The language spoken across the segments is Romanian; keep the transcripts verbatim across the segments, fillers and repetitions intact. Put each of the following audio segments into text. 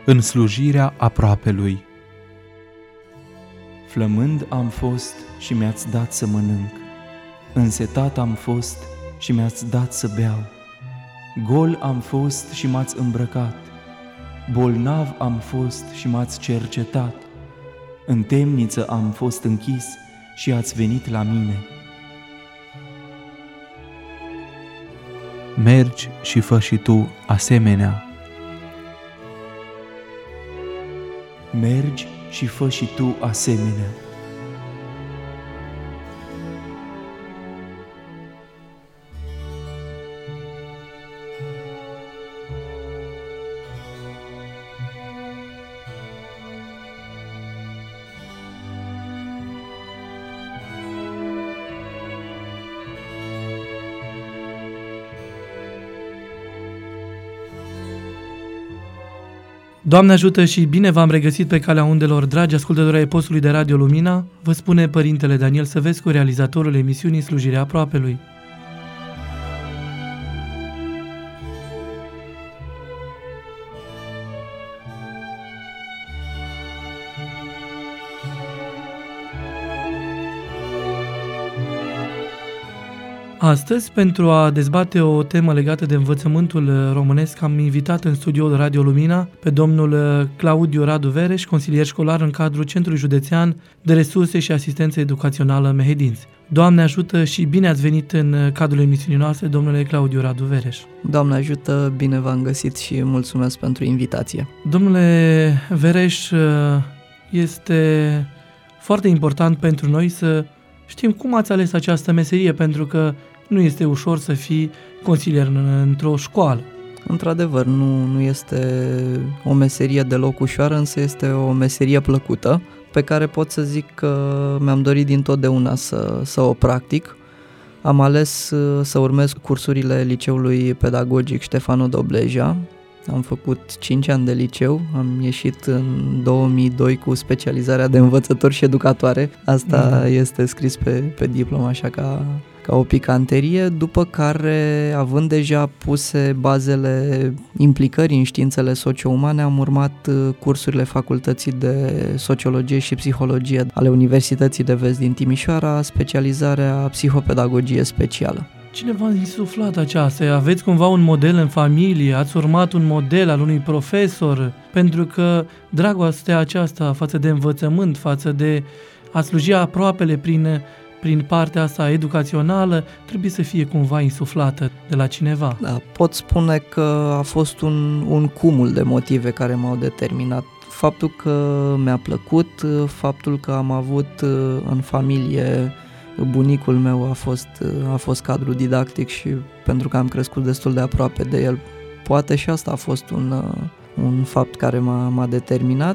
în slujirea aproapelui. Flămând am fost și mi-ați dat să mănânc, însetat am fost și mi-ați dat să beau, gol am fost și m-ați îmbrăcat, bolnav am fost și m-ați cercetat, în temniță am fost închis și ați venit la mine. Mergi și fă și tu asemenea. Mergi și fă și tu asemenea. Doamne ajută și bine v-am regăsit pe calea undelor, dragi ascultători ai postului de Radio Lumina, vă spune Părintele Daniel Săvescu, realizatorul emisiunii Slujirea Aproapelui. Astăzi, pentru a dezbate o temă legată de învățământul românesc, am invitat în studioul Radio Lumina pe domnul Claudiu Radu Vereș, consilier școlar în cadrul Centrului Județean de Resurse și Asistență Educațională Mehedinți. Doamne ajută și bine ați venit în cadrul emisiunii noastre, domnule Claudiu Radu Vereș. Doamne ajută, bine v-am găsit și mulțumesc pentru invitație. Domnule Vereș, este foarte important pentru noi să știm cum ați ales această meserie, pentru că nu este ușor să fii consilier în, într-o școală. Într-adevăr, nu, nu este o meserie deloc ușoară, însă este o meserie plăcută, pe care pot să zic că mi-am dorit dintotdeauna să, să o practic. Am ales să urmez cursurile Liceului Pedagogic Ștefano Dobleja. Am făcut cinci ani de liceu, am ieșit în două mii doi cu specializarea de învățător și educatoare. Asta mm. este scris pe, pe diplomă, așa ca, ca o picanterie, după care, având deja puse bazele implicării în științele socio-umane, am urmat cursurile Facultății de Sociologie și Psihologie ale Universității de Vest din Timișoara, specializarea Psihopedagogie specială. Cine v-a insuflat aceasta? Aveți cumva un model în familie? Ați urmat un model al unui profesor? Pentru că dragostea aceasta față de învățământ, față de a sluji aproapele prin, prin partea asta educațională, trebuie să fie cumva insuflată de la cineva. Da, pot spune că a fost un, un cumul de motive care m-au determinat. Faptul că mi-a plăcut, faptul că am avut în familie, bunicul meu a fost, a fost cadru didactic și pentru că am crescut destul de aproape de el, poate și asta a fost un, un fapt care m-a, m-a determinat,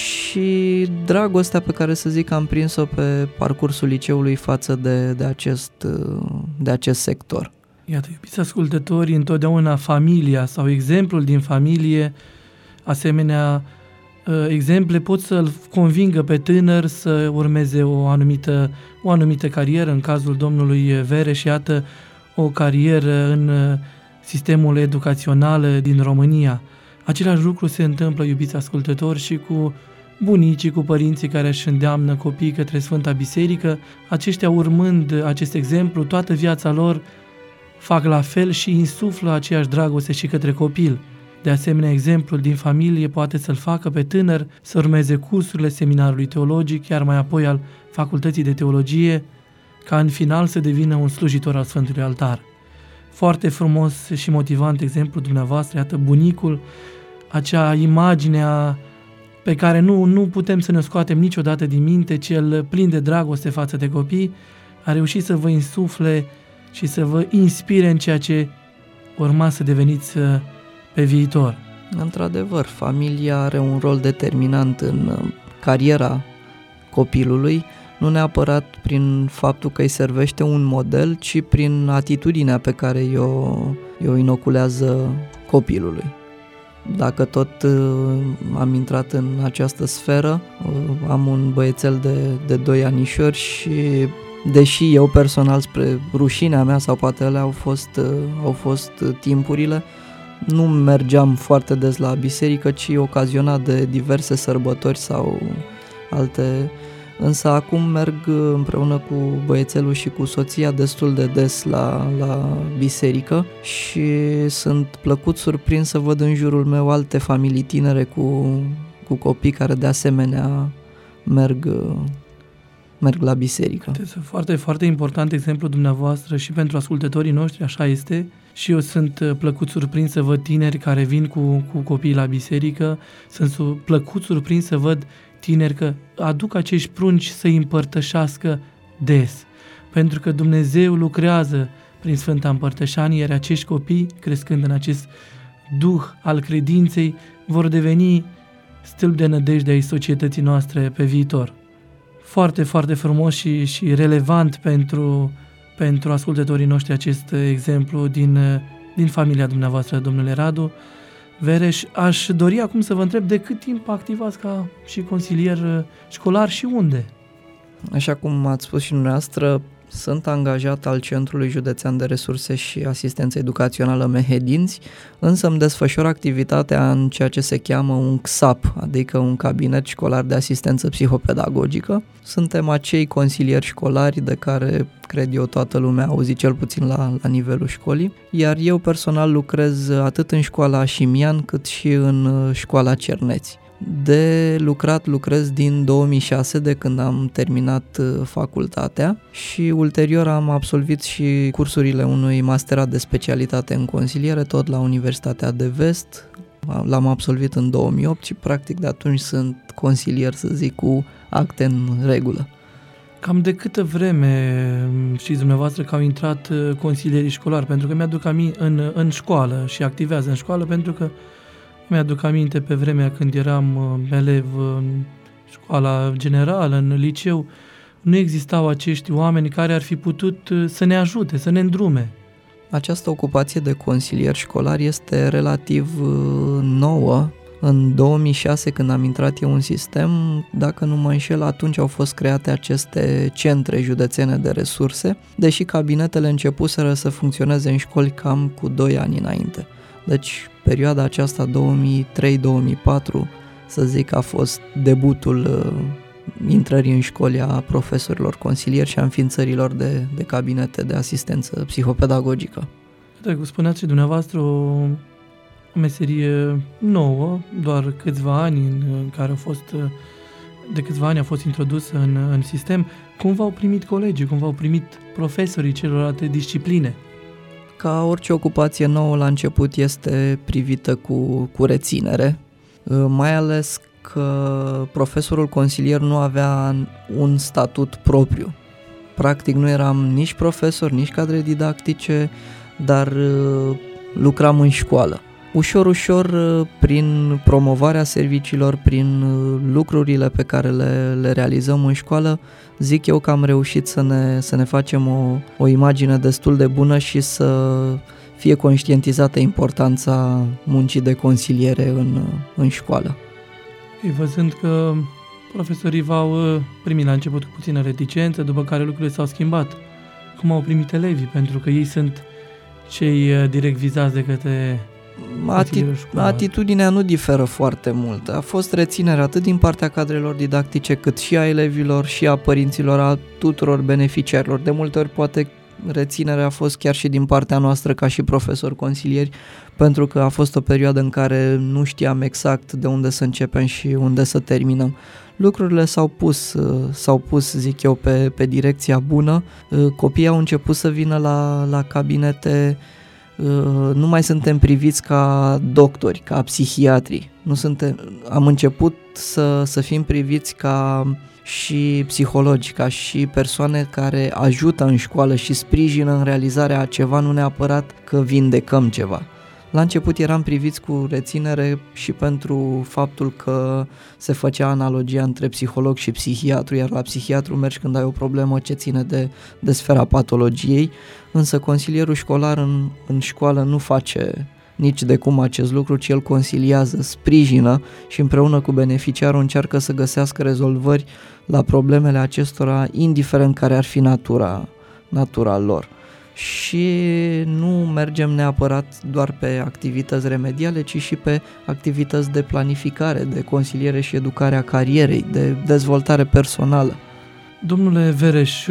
și dragostea pe care, să zic, am prins-o pe parcursul liceului față de, de, acest, de acest sector. Iată, iubiți ascultători, întotdeauna familia sau exemplul din familie, asemenea exemple pot să-l convingă pe tânăr să urmeze o anumită, o anumită carieră. În cazul domnului Vereș, iată, o carieră în sistemul educațional din România. Același lucru se întâmplă, iubiți ascultători, și cu bunicii, cu părinții care își îndeamnă copiii către Sfânta Biserică. Aceștia, urmând acest exemplu, toată viața lor fac la fel și insuflă aceeași dragoste și către copil. De asemenea, exemplul din familie poate să-l facă pe tânăr să urmeze cursurile seminarului teologic, chiar mai apoi al Facultății de Teologie, ca în final să devină un slujitor al Sfântului Altar. Foarte frumos și motivant exemplu dumneavoastră, iată, bunicul, acea imagine pe care nu, nu putem să ne scoatem niciodată din minte, cel plin de dragoste față de copii, a reușit să vă insufle și să vă inspire în ceea ce urma să deveniți pe viitor. Într-adevăr, familia are un rol determinant în cariera copilului, nu neapărat prin faptul că îi servește un model, ci prin atitudinea pe care o, o inoculează copilului. Dacă tot am intrat în această sferă, am un băiețel de, de doi anișori și, deși eu personal, spre rușinea mea, sau poate alea au fost, au fost timpurile, nu mergeam foarte des la biserică, ci ocazionat de diverse sărbători sau alte. Însă acum merg împreună cu băiețelul și cu soția destul de des la, la biserică și sunt plăcut surprins să văd în jurul meu alte familii tinere cu, cu copii care de asemenea merg, merg la biserică. Este foarte, foarte important exemplul dumneavoastră și pentru ascultătorii noștri, așa este. Și eu sunt plăcut surprins să văd tineri care vin cu, cu copiii la biserică, sunt su- plăcut surprins să văd tineri că aduc acești prunci să-i împărtășească des, pentru că Dumnezeu lucrează prin Sfânta Împărtășanie, iar acești copii, crescând în acest duh al credinței, vor deveni stâlp de nădejde ai societății noastre pe viitor. Foarte, foarte frumos și, și relevant pentru, pentru ascultătorii noștri acest exemplu din, din familia dumneavoastră, domnule Radu Vereș. Aș dori acum să vă întreb de cât timp activați ca și consilier școlar și unde? Așa cum ați spus și dumneavoastră, sunt angajat al Centrului Județean de Resurse și Asistență Educațională Mehedinți, însă îmi desfășor activitatea în ceea ce se cheamă un C S A P, adică un cabinet școlar de asistență psihopedagogică. Suntem acei consilieri școlari de care, cred eu, toată lumea a auzit cel puțin la, la nivelul școlii, iar eu personal lucrez atât în școala Așimian cât și în școala Cerneți. De lucrat lucrez din două mii șase, de când am terminat facultatea, și ulterior am absolvit și cursurile unui masterat de specialitate în consiliere, tot la Universitatea de Vest. L-am absolvit în două mii opt și practic de atunci sunt consilier, să zic, cu acte în regulă. Cam de câtă vreme știți dumneavoastră că au intrat consilierii școlari? Pentru că mi-aduc aminte în, în școală și activează în școală, pentru că mi-aduc aminte pe vremea când eram elev în școala generală, în liceu, nu existau acești oameni care ar fi putut să ne ajute, să ne îndrume. Această ocupație de consilier școlar este relativ nouă. În două mii șase, când am intrat eu în sistem, dacă nu mă înșel, atunci au fost create aceste centre județene de resurse, deși cabinetele începuseră să funcționeze în școli cam cu doi ani înainte. Deci, perioada aceasta două mii trei două mii patru, să zic, a fost debutul uh, intrării în școli a profesorilor consilieri și a înființărilor de, de cabinete de asistență psihopedagogică. Dacă spuneați și dumneavoastră, o, o meserie nouă, doar câțiva ani în, în care a fost, de câțiva ani a fost introdusă în, în sistem, cum v-au primit colegii, cum v-au primit profesorii celorlalte discipline? Ca orice ocupație nouă, la început este privită cu, cu reținere, mai ales că profesorul consilier nu avea un statut propriu. Practic nu eram nici profesor, nici cadre didactice, dar lucram în școală. Ușor, ușor, prin promovarea serviciilor, prin lucrurile pe care le, le realizăm în școală, zic eu că am reușit să ne, să ne facem o, o imagine destul de bună și să fie conștientizată importanța muncii de consiliere în, în școală. Ei, văzând că profesorii v-au primit la început cu puțină reticență, după care lucrurile s-au schimbat, cum au primit elevii? Pentru că ei sunt cei direct vizați de către Ati- atitudinea nu diferă foarte mult. A fost reținere atât din partea cadrelor didactice, cât și a elevilor și a părinților, a tuturor beneficiarilor. De multe ori poate reținerea a fost chiar și din partea noastră ca și profesori consilieri, pentru că a fost o perioadă în care nu știam exact de unde să începem și unde să terminăm. Lucrurile s-au pus, s-au pus, zic eu, pe, pe direcția bună. Copiii au început să vină la, la cabinete. Nu mai suntem priviți ca doctori, ca psihiatri. Nu suntem, am început să, să fim priviți ca și psihologi, ca și persoane care ajută în școală și sprijină în realizarea a ceva, nu neapărat că vindecăm ceva. La început eram priviți cu reținere și pentru faptul că se făcea analogia între psiholog și psihiatru, iar la psihiatru mergi când ai o problemă ce ține de, de sfera patologiei, însă consilierul școlar în, în școală nu face nici de cum acest lucru, ci el consiliază, sprijină și împreună cu beneficiarul încearcă să găsească rezolvări la problemele acestora, indiferent care ar fi natura, natura lor. și nu mergem neapărat doar pe activități remediale, ci și pe activități de planificare, de consiliere și educare a carierei, de dezvoltare personală. Domnule Vereș,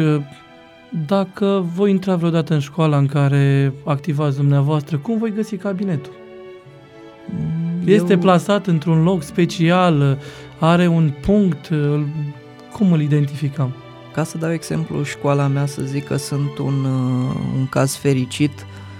dacă voi intra vreodată în școala în care activați dumneavoastră, cum voi găsi cabinetul? Eu... Este plasat într-un loc special, are un punct, cum îl identificăm? Ca să dau exemplu, școala mea, să zic că sunt un, un caz fericit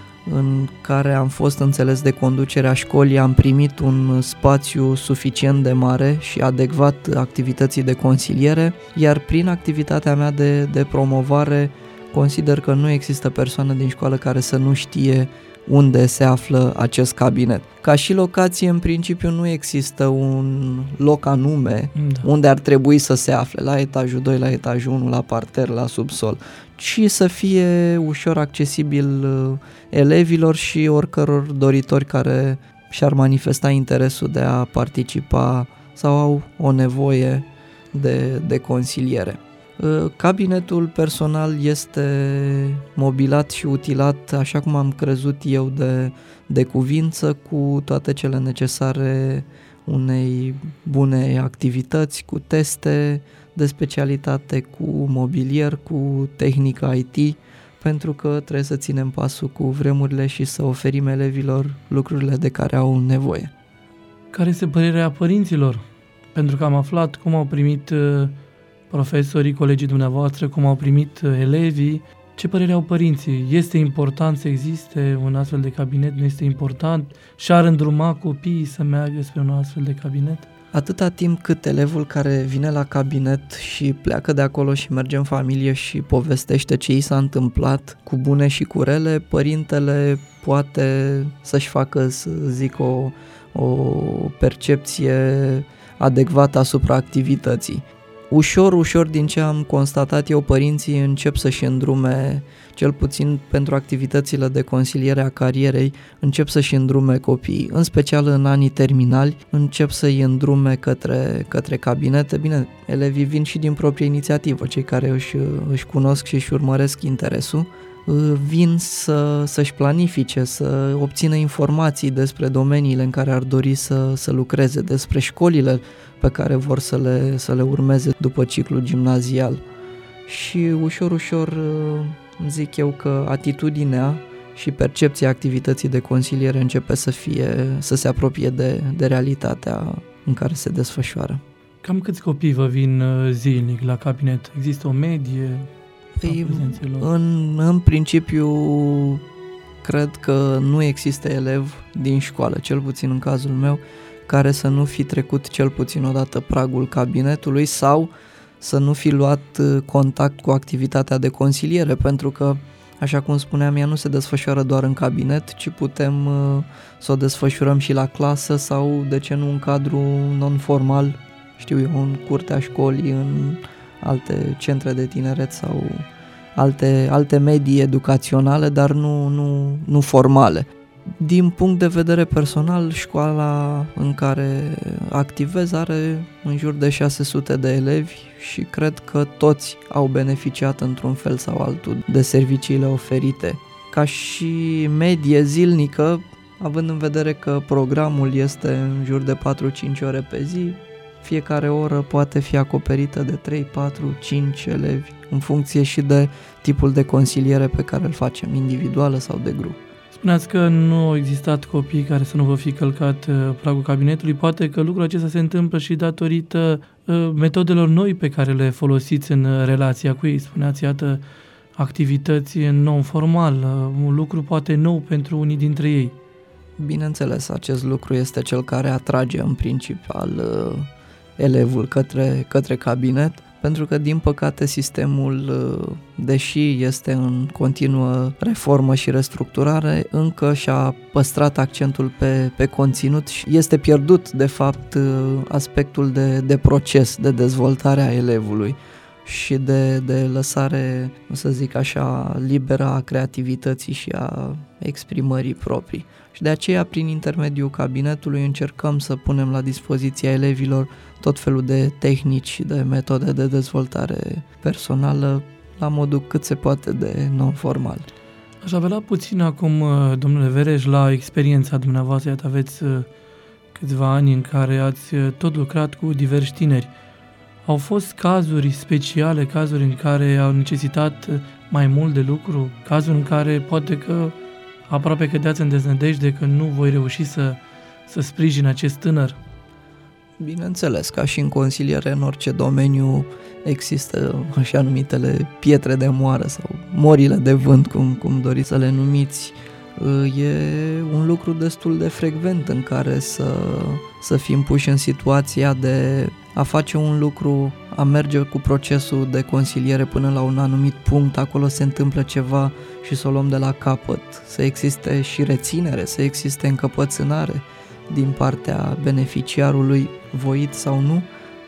în care am fost înțeles de conducerea școlii, am primit un spațiu suficient de mare și adecvat activității de consiliere, iar prin activitatea mea de, de promovare consider că nu există persoană din școală care să nu știe unde se află acest cabinet. Ca și locație, în principiu, nu există un loc anume da. unde ar trebui să se afle, la etajul doi, la etajul unu, la parter, la subsol, ci să fie ușor accesibil elevilor și oricăror doritori care și-ar manifesta interesul de a participa sau au o nevoie de, de consiliere. Cabinetul personal este mobilat și utilat așa cum am crezut eu de, de cuvință, cu toate cele necesare unei bune activități, cu teste de specialitate, cu mobilier, cu tehnică I T, pentru că trebuie să ținem pasul cu vremurile și să oferim elevilor lucrurile de care au nevoie. Care este părerea părinților? Pentru că am aflat cum au primit profesorii, colegii dumneavoastră, cum au primit elevii. Ce părere au părinții? Este important să existe un astfel de cabinet? Nu este important? Și-ar îndruma copiii să meargă spre un astfel de cabinet? Atâta timp cât elevul care vine la cabinet și pleacă de acolo și merge în familie și povestește ce i s-a întâmplat, cu bune și cu rele, părintele poate să-și facă, să zic, o, o percepție adecvată asupra activității. Ușor, ușor, din ce am constatat eu, părinții încep să-și îndrume, cel puțin pentru activitățile de consiliere a carierei, încep să-și îndrume copiii, în special în anii terminali, încep să-i îndrume către, către cabinete. Bine, elevii vin și din proprie inițiativă, cei care își, își cunosc și își urmăresc interesul, vin să, să-și planifice, să obțină informații despre domeniile în care ar dori să, să lucreze, despre școlile pe care vor să le, să le urmeze după ciclul gimnazial. Și ușor, ușor zic eu că atitudinea și percepția activității de consiliere începe să fie, să se apropie de, de realitatea în care se desfășoară. Cam câți copii vă vin zilnic la cabinet? Există o medie? Păi, în, în principiu, cred că nu există elev din școală, cel puțin în cazul meu, care să nu fi trecut cel puțin odată pragul cabinetului sau să nu fi luat contact cu activitatea de consiliere, pentru că, așa cum spuneam, ea nu se desfășoară doar în cabinet, ci putem uh, să o desfășurăm și la clasă sau, de ce nu, în cadru non-formal, știu eu, în curtea școlii, în alte centre de tineret sau alte, alte medii educaționale, dar nu, nu, nu formale. Din punct de vedere personal, școala în care activez are în jur de șase sute de elevi și cred că toți au beneficiat într-un fel sau altul de serviciile oferite. Ca și medie zilnică, având în vedere că programul este în jur de patru-cinci ore pe zi, fiecare oră poate fi acoperită de trei, patru, cinci elevi, în funcție și de tipul de consiliere pe care îl facem, individuală sau de grup. Spuneați că nu au existat copii care să nu vă fi călcat pragul cabinetului. Poate că lucrul acesta se întâmplă și datorită uh, metodelor noi pe care le folosiți în relația cu ei. Spuneați, iată, activități non-formal, uh, un lucru poate nou pentru unii dintre ei. Bineînțeles, acest lucru este cel care atrage în principal uh, elevul către, către cabinet, pentru că, din păcate, sistemul, deși este în continuă reformă și restructurare, încă și-a păstrat accentul pe, pe conținut și este pierdut, de fapt, aspectul de, de proces, de dezvoltare a elevului și de, de lăsare, să zic așa, liberă a creativității și a exprimării proprii. Și de aceea, prin intermediul cabinetului, încercăm să punem la dispoziția elevilor tot felul de tehnici și de metode de dezvoltare personală la modul cât se poate de non-formal. Aș apela puțin acum, domnule Vereș, la experiența dumneavoastră. Iată, aveți câțiva ani în care ați tot lucrat cu diversi tineri. Au fost cazuri speciale, cazuri în care au necesitat mai mult de lucru, cazuri în care poate că aproape cădeați în deznădejde că nu voi reuși să, să sprijin acest tânăr? Bineînțeles, ca și în consiliere, în orice domeniu există așa numitele pietre de moară sau morile de vânt, cum, cum doriți să le numiți. E un lucru destul de frecvent în care să, să fim puși în situația de a face un lucru, a merge cu procesul de consiliere până la un anumit punct, acolo se întâmplă ceva și să o luăm de la capăt, să existe și reținere, să existe încăpățânare din partea beneficiarului, voit sau nu,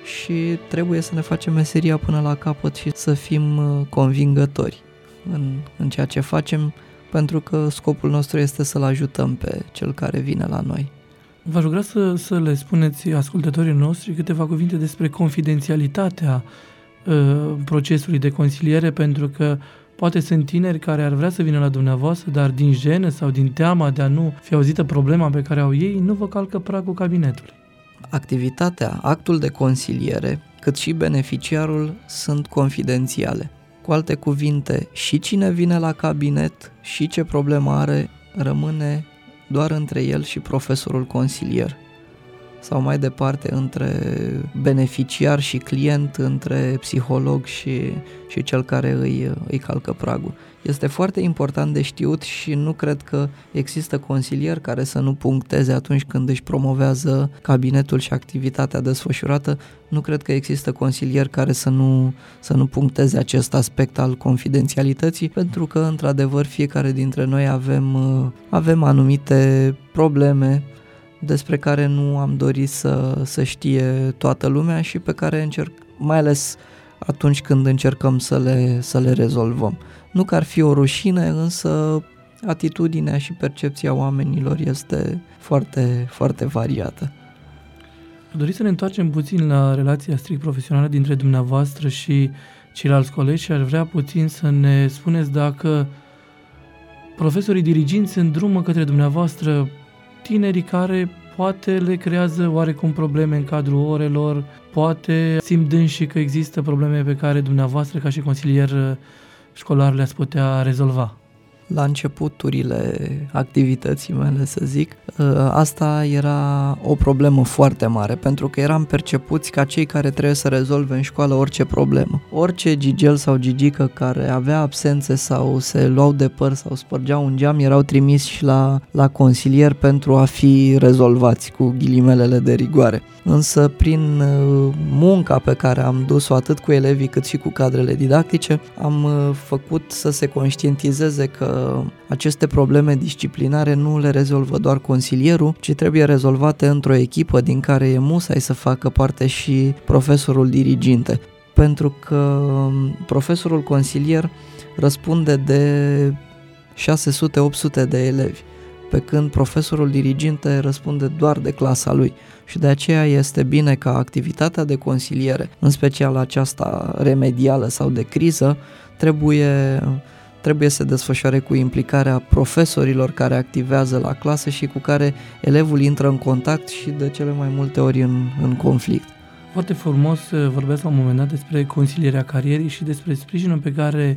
și trebuie să ne facem meseria până la capăt și să fim convingători în, în ceea ce facem, pentru că scopul nostru este să-l ajutăm pe cel care vine la noi. V-aș vrea să, să le spuneți ascultătorii noștri câteva cuvinte despre confidențialitatea uh, procesului de consiliere, pentru că poate sunt tineri care ar vrea să vină la dumneavoastră, dar din jenă sau din teama de a nu fi auzită problema pe care au ei, nu vă calcă pragul cabinetului. Activitatea, actul de consiliere, cât și beneficiarul sunt confidențiale. Cu alte cuvinte, și cine vine la cabinet și ce problemă are rămâne doar între el și profesorul consilier, sau mai departe între beneficiar și client, între psiholog și, și cel care îi, îi calcă pragul. Este foarte important de știut și nu cred că există consilier care să nu puncteze atunci când își promovează cabinetul și activitatea desfășurată. Nu cred că există consilier care să nu, să nu puncteze acest aspect al confidențialității, pentru că, într-adevăr, fiecare dintre noi avem, avem anumite probleme despre care nu am dorit să, să știe toată lumea și pe care încerc, mai ales atunci când încercăm să le, să le rezolvăm. Nu că ar fi o rușine, însă atitudinea și percepția oamenilor este foarte, foarte variată. Doriți să ne întoarcem puțin la relația strict profesională dintre dumneavoastră și ceilalți colegi și aș vrea puțin să ne spuneți dacă profesorii diriginți îndrumă către dumneavoastră tinerii care poate le creează oarecum probleme în cadrul orelor, poate simt dânsii că există probleme pe care dumneavoastră ca și consilier școlar le-ați putea rezolva. La începuturile activității mele, să zic, asta era o problemă foarte mare, pentru că eram percepuți ca cei care trebuie să rezolve în școală orice problemă. Orice gigel sau gigică care avea absențe sau se luau de păr sau spărgeau un geam erau trimiși la, la consilier pentru a fi rezolvați cu ghilimelele de rigoare. Însă prin munca pe care am dus-o atât cu elevii cât și cu cadrele didactice, am făcut să se conștientizeze că aceste probleme disciplinare nu le rezolvă doar consilierul, ci trebuie rezolvate într-o echipă din care e musai să facă parte și profesorul diriginte. Pentru că profesorul consilier răspunde de șase sute opt sute de elevi, pe când profesorul diriginte răspunde doar de clasa lui. Și de aceea este bine ca activitatea de consiliere, în special aceasta remedială sau de criză, trebuie, trebuie să desfășoare cu implicarea profesorilor care activează la clasă și cu care elevul intră în contact și de cele mai multe ori în, în conflict. Foarte frumos vorbesc la un moment dat despre consilierea carierei și despre sprijinul pe care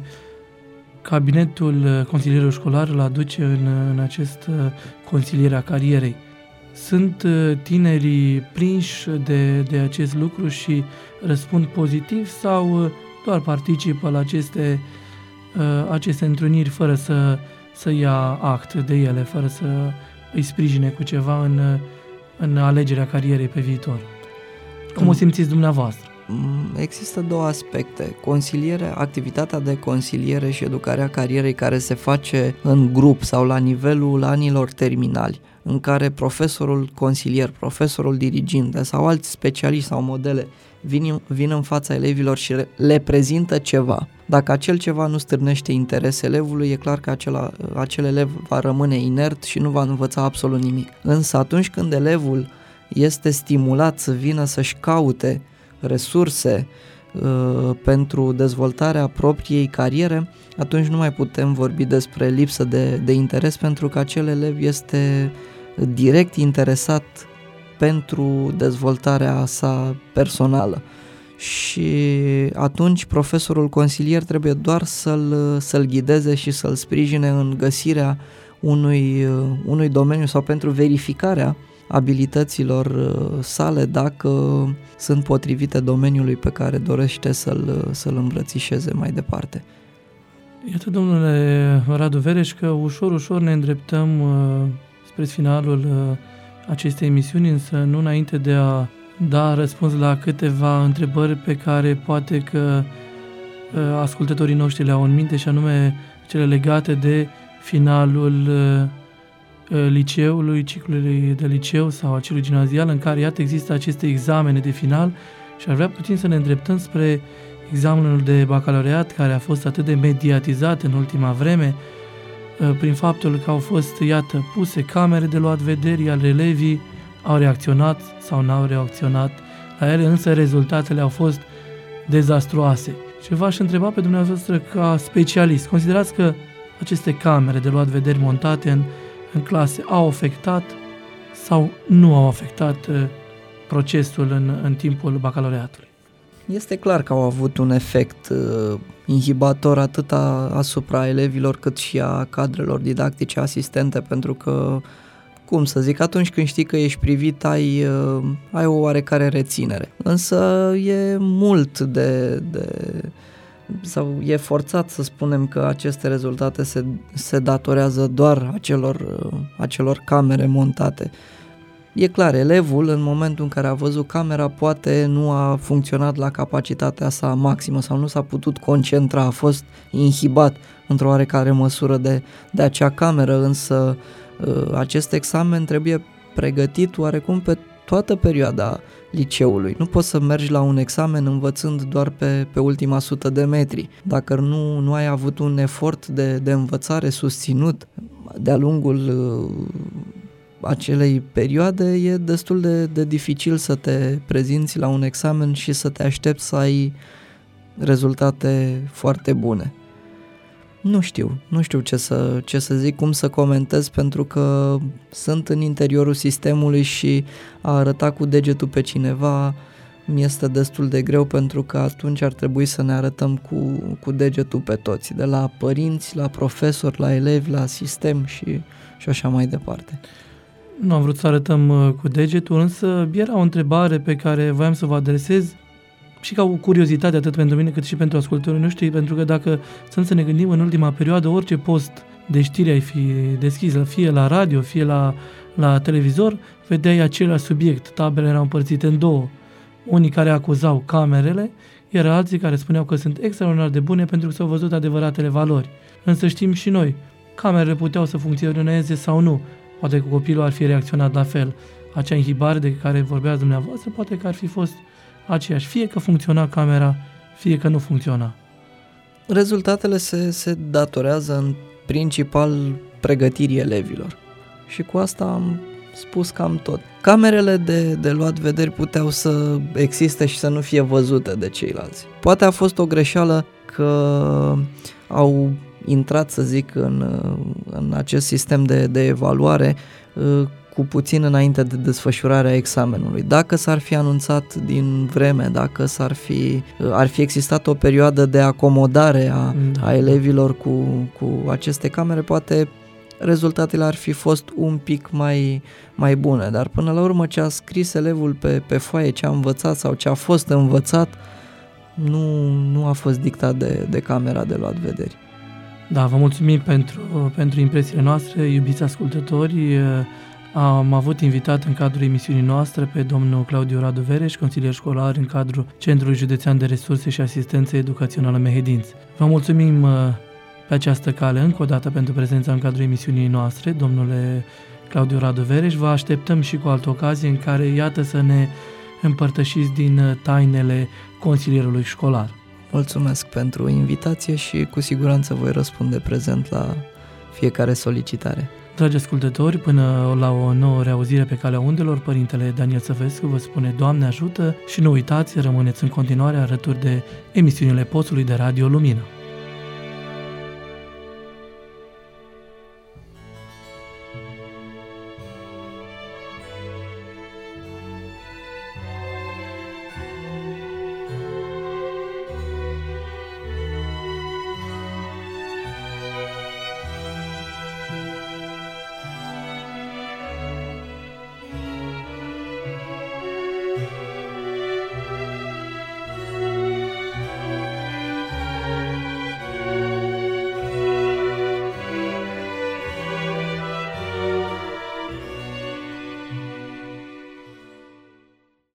cabinetul consilierului școlar îl aduce în, în acest consiliere a carierei. Sunt tinerii prinși de, de acest lucru și răspund pozitiv sau doar participă la aceste, aceste întruniri fără să, să ia act de ele, fără să îi sprijine cu ceva în, în alegerea carierei pe viitor? Cum o simțiți dumneavoastră? Există două aspecte. Consiliere, activitatea de consiliere și educarea carierei care se face în grup sau la nivelul anilor terminali, în care profesorul consilier, profesorul diriginte sau alți specialiști sau modele vin, vin în fața elevilor și le prezintă ceva. Dacă acel ceva nu stârnește interes elevului, e clar că acela, acel elev va rămâne inert și nu va învăța absolut nimic. Însă atunci când elevul este stimulat să vină să-și caute resurse, pentru dezvoltarea propriei cariere, atunci nu mai putem vorbi despre lipsă de, de interes, pentru că acel elev este direct interesat pentru dezvoltarea sa personală. Și atunci profesorul consilier trebuie doar să-l, să-l ghideze și să-l sprijine în găsirea unui, unui domeniu sau pentru verificarea abilităților sale, dacă sunt potrivite domeniului pe care dorește să-l, să-l îmbrățișeze mai departe. Iată, domnule Radu Vereș, că ușor, ușor ne îndreptăm uh, spre finalul uh, acestei emisiuni, însă nu înainte de a da răspuns la câteva întrebări pe care poate că uh, ascultătorii noștri le-au în minte, și anume cele legate de finalul uh, liceului, ciclului de liceu sau acelui gimnazial, în care, iată, există aceste examene de final, și ar vrea puțin să ne îndreptăm spre examenul de bacalaureat, care a fost atât de mediatizat în ultima vreme, prin faptul că au fost, iată, puse camere de luat vederi, iar elevii au reacționat sau n-au reacționat la ele, însă rezultatele au fost dezastruoase. Și v-aș întreba pe dumneavoastră ca specialist, considerați că aceste camere de luat vederi montate în, în clase au afectat sau nu au afectat uh, procesul în, în timpul bacalaureatului? Este clar că au avut un efect uh, inhibator atât a, asupra elevilor cât și a cadrelor didactice asistente, pentru că, cum să zic, atunci când știi că ești privit, ai, uh, ai o oarecare reținere. Însă e mult de, de sau e forțat să spunem că aceste rezultate se, se datorează doar acelor, uh, acelor camere montate. E clar, elevul, în momentul în care a văzut camera, poate nu a funcționat la capacitatea sa maximă sau nu s-a putut concentra, a fost inhibat într-o oarecare măsură de, de acea cameră, însă acest examen trebuie pregătit oarecum pe toată perioada liceului. Nu poți să mergi la un examen învățând doar pe, pe ultima sută de metri. Dacă nu, nu ai avut un efort de, de învățare susținut de-a lungul acelei perioade, e destul de, de dificil să te prezinți la un examen și să te aștepți să ai rezultate foarte bune. Nu știu, nu știu ce să, ce să zic, cum să comentez, pentru că sunt în interiorul sistemului și a arăta cu degetul pe cineva mi este destul de greu, pentru că atunci ar trebui să ne arătăm cu, cu degetul pe toți, de la părinți, la profesori, la elevi, la sistem și, și așa mai departe. Nu am vrut să arătăm cu degetul, însă era o întrebare pe care voiam să vă adresez și ca o curiozitate atât pentru mine cât și pentru ascultătorii noștri, pentru că dacă să ne gândim în ultima perioadă, orice post de știri ai fi deschis, fie la radio, fie la, la televizor, vedeai același subiect. Tabele erau împărțite în două. Unii care acuzau camerele, iar alții care spuneau că sunt extraordinar de bune pentru că s-au văzut adevăratele valori. Însă știm și noi, camerele puteau să funcționeze sau nu. Poate că copilul ar fi reacționat la fel. Acea inhibare de care vorbeați dumneavoastră, poate că ar fi fost aceeași. Fie că funcționa camera, fie că nu funcționa. Rezultatele se, se datorează în principal pregătirii elevilor. Și cu asta am spus cam tot. Camerele de, de luat vederi puteau să existe și să nu fie văzute de ceilalți. Poate a fost o greșeală că au intrat, să zic, în, în acest sistem de, de evaluare cu puțin înainte de desfășurarea examenului. Dacă s-ar fi anunțat din vreme, dacă s-ar fi, ar fi existat o perioadă de acomodare a, da. a elevilor cu, cu aceste camere, poate rezultatele ar fi fost un pic mai, mai bune, dar până la urmă ce a scris elevul pe, pe foaie, ce a învățat sau ce a fost învățat, nu, nu a fost dictat de, de camera de luat vederi. Da, vă mulțumim pentru, pentru impresiile noastre, iubiți ascultători. Am avut invitat în cadrul emisiunii noastre pe domnul Claudiu Radu Vereș, consilier școlar în cadrul Centrului Județean de Resurse și Asistență Educațională Mehedinți. Vă mulțumim pe această cale încă o dată pentru prezența în cadrul emisiunii noastre, domnule Claudiu Radu Vereș. Vă așteptăm și cu altă ocazie în care, iată, să ne împărtășiți din tainele consilierului școlar. Mulțumesc pentru invitație și cu siguranță voi răspunde prezent la fiecare solicitare. Dragi ascultători, până la o nouă reauzire pe calea undelor, Părintele Daniel Săvescu vă spune Doamne ajută și nu uitați, rămâneți în continuare alături de emisiunile Postului de Radio Lumină.